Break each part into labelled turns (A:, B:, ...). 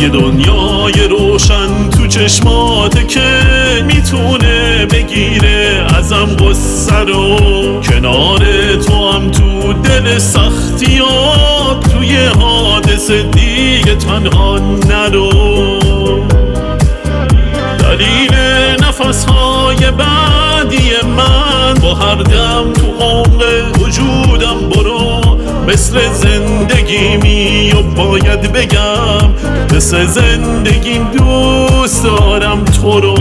A: یه دنیای روشن تو چشماته که میتونه بگیره ازم غصه رو. کنار تو هم تو دل سختیات، توی حادثه دیگه تنها نرو. دلیل نفسهای بعدی من، با هر دم تو عمق وجودم برو. مثل زندگیمی و باید بگم، مثل زندگیم دوست دارم تو رو.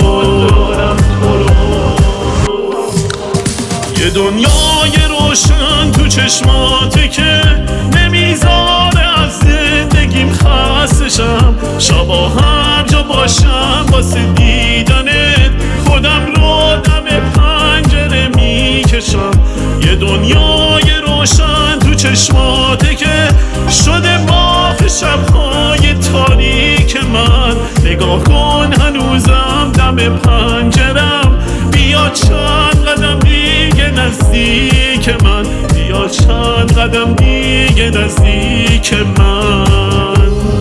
A: یه دنیای روشن تو چشماته که نمیذاره از زندگیم خسته شم. شبا هر جا باشم واسه دیدنت، خودم رو دم پنجره میکشم. یه دنیای روشن تو چشماته که شده باغ شبهای تاریک من. نگاه کن هنوزم دم پنجرم، بیا چند قدم دیگه نزدیک من، بیا چند قدم دیگه نزدیک من.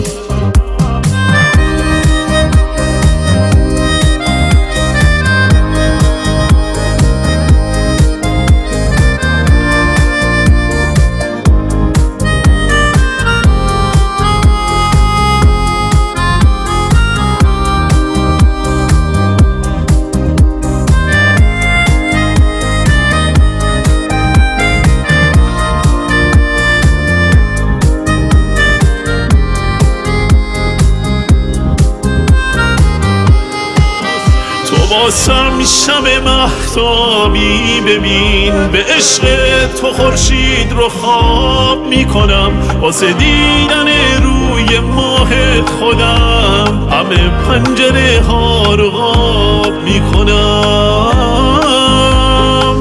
A: واسم شب مهتابی ببین، به عشق تو خورشید رو خواب میکنم. واسه دیدن روی ماهت خودم همه پنجره ها رو قاب میکنم.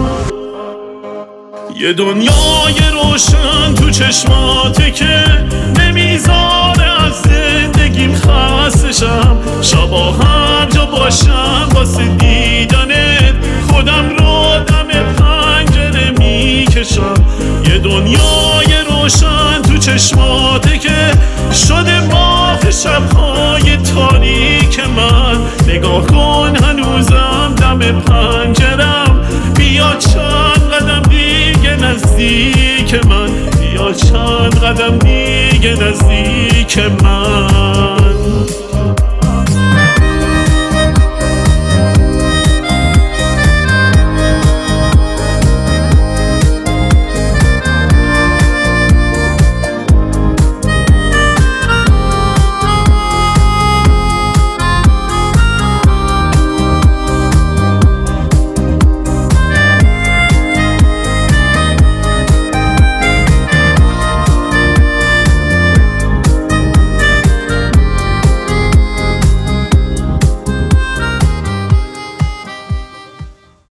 A: یه دنیای روشن تو چشماته که نمیذاره از زندگیم خسته شم. شبا هر جا باشم واسه دیدنت، خودم رو دم پنجره میکشم. یه دنیای روشن تو چشماته که شده ماه شبهای تاریک من. نگاه کن هنوزم دم پنجرم، بیا چند قدم دیگه نزدیک من، بیا چند قدم دیگه نزدیک من.